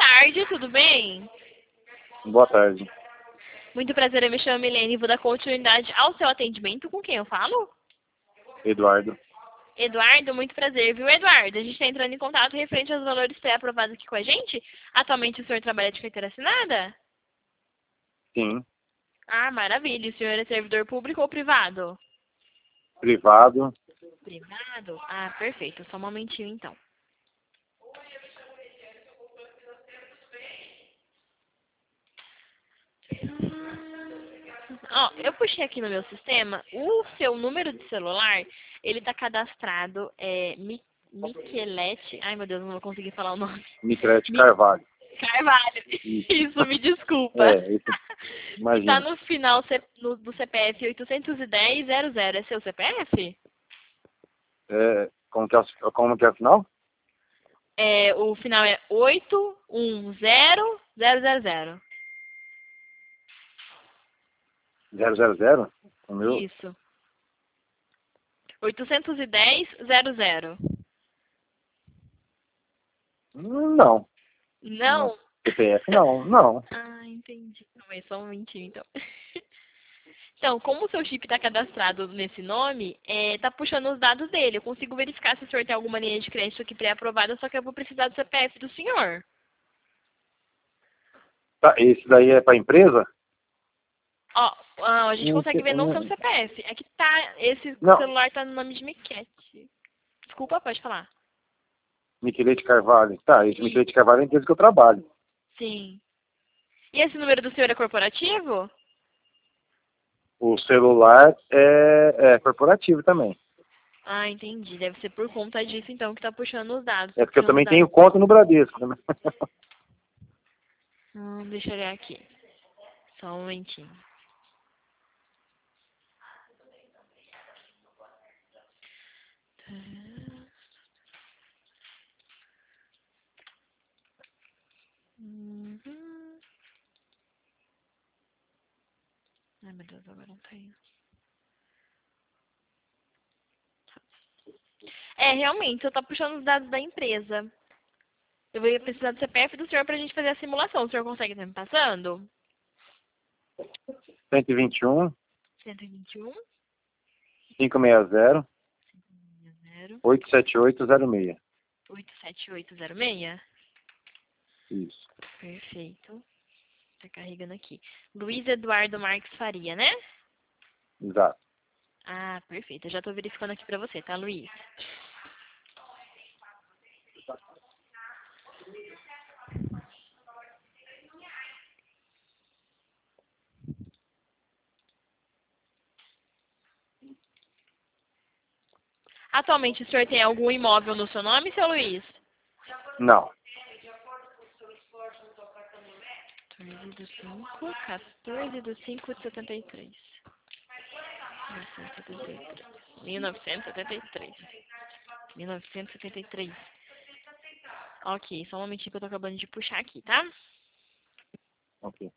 tarde, tudo bem? Boa tarde. Muito prazer, eu me chamo Milene e vou dar continuidade ao seu atendimento. Com quem eu falo? Eduardo. Eduardo, muito prazer, viu, Eduardo? A gente está entrando em contato referente aos valores pré-aprovados aqui com a gente. Atualmente o senhor trabalha de carteira assinada? Sim. Ah, maravilha. O senhor é servidor público ou privado? Privado. Privado? Ah, perfeito. Só um momentinho, então. Ó, eu puxei aqui no meu sistema, o seu número de celular, ele tá cadastrado, Michelete, ai meu Deus, não vou conseguir falar o nome. Micrete Carvalho. Carvalho, Isso. isso, me desculpa. Isso. Que tá Imagina. no final do CPF 81000, é seu CPF? Como que é o final? O final é 810000. 000? O meu? Isso. 81000. Não. Não. Não? CPF não. Não. Ah, entendi. Não, é só um momentinho, então. Então, como o seu chip está cadastrado nesse nome, tá puxando os dados dele. Eu consigo verificar se o senhor tem alguma linha de crédito aqui pré-aprovada, só que eu vou precisar do CPF do senhor. Tá, esse daí é para empresa? Ó, a gente Não, consegue ver no seu CPF. É que esse não. celular tá no nome de Miquete. Desculpa, pode falar. Michelete Carvalho. Tá, esse Sim. Michelete Carvalho é a empresa que eu trabalho. Sim. E esse número do senhor é corporativo? O celular é corporativo também. Ah, entendi. Deve ser por conta disso, então, que tá puxando os dados. É Tá porque eu puxando os também dados. tenho conta no Bradesco. Né? Deixa eu olhar aqui. Só um momentinho. Uhum. Ai, meu Deus, agora não tenho. Realmente, eu tô puxando os dados da empresa. Eu vou precisar do CPF do senhor pra gente fazer a simulação. O senhor consegue estar me passando? 121 121 560 0 87806. 87806. Isso. Perfeito. Tá carregando aqui. Luiz Eduardo Marques Faria, né? Exato. Ah, perfeito. Eu já tô verificando aqui pra você, tá, Luiz? Atualmente, o senhor tem algum imóvel no seu nome, seu Luiz? Não. 14 do 5 de 73. 1973. 1973. Ok, só um momentinho que eu tô acabando de puxar aqui, tá? Ok.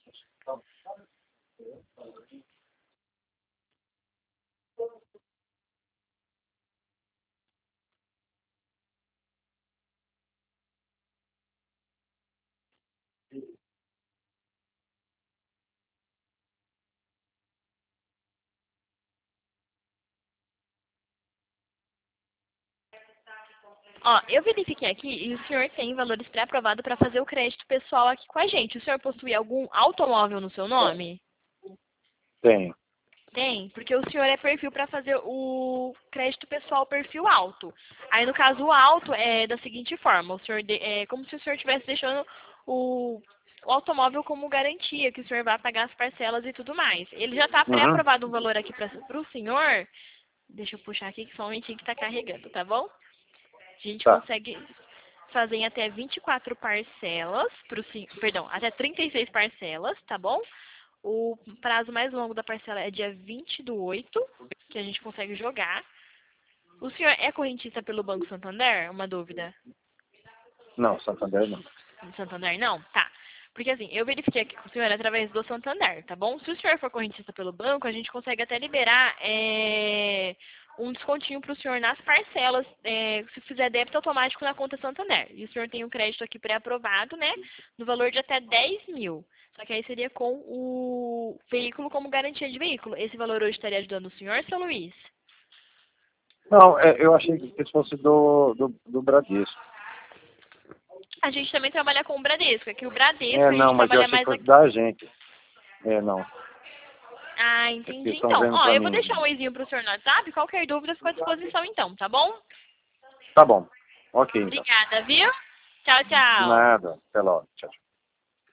Ó, eu verifiquei aqui e o senhor tem valores pré-aprovados para fazer o crédito pessoal aqui com a gente. O senhor possui algum automóvel no seu nome? Tenho. Tem, porque o senhor é perfil para fazer o crédito pessoal perfil alto. Aí, no caso, o alto é da seguinte forma: o senhor é como se o senhor estivesse deixando o automóvel como garantia, que o senhor vai pagar as parcelas e tudo mais. Ele já está Uhum. pré-aprovado um valor aqui para o senhor. Deixa eu puxar aqui que só um momentinho que está carregando, tá bom? A gente Tá. consegue fazer em até 24 parcelas, perdão, até 36 parcelas, tá bom? O prazo mais longo da parcela é dia 20/8, que a gente consegue jogar. O senhor é correntista pelo Banco Santander? Uma dúvida. Não, Santander não. Santander não? Tá. Porque assim, eu verifiquei aqui com o senhor através do Santander, tá bom? Se o senhor for correntista pelo banco, a gente consegue até liberar um descontinho para o senhor nas parcelas, se fizer débito automático na conta Santander. E o senhor tem um crédito aqui pré-aprovado, né, no valor de até 10 mil. Só que aí seria com o veículo como garantia de veículo. Esse valor hoje estaria ajudando o senhor, seu Luiz? Não, eu achei que esse fosse do Bradesco. A gente também trabalha com o Bradesco. Aqui o Bradesco a Não, gente mas eu trabalha achei que mais fosse aqui. da gente. Não. Ah, É porque entendi. estão Então, vendo ó, pra eu vou mim. deixar um oizinho pro senhor no WhatsApp. Qualquer dúvida fica à disposição então, tá bom? Tá bom. Ok, então. Obrigada, viu? Tchau, De tchau. nada. Até logo. Tchau.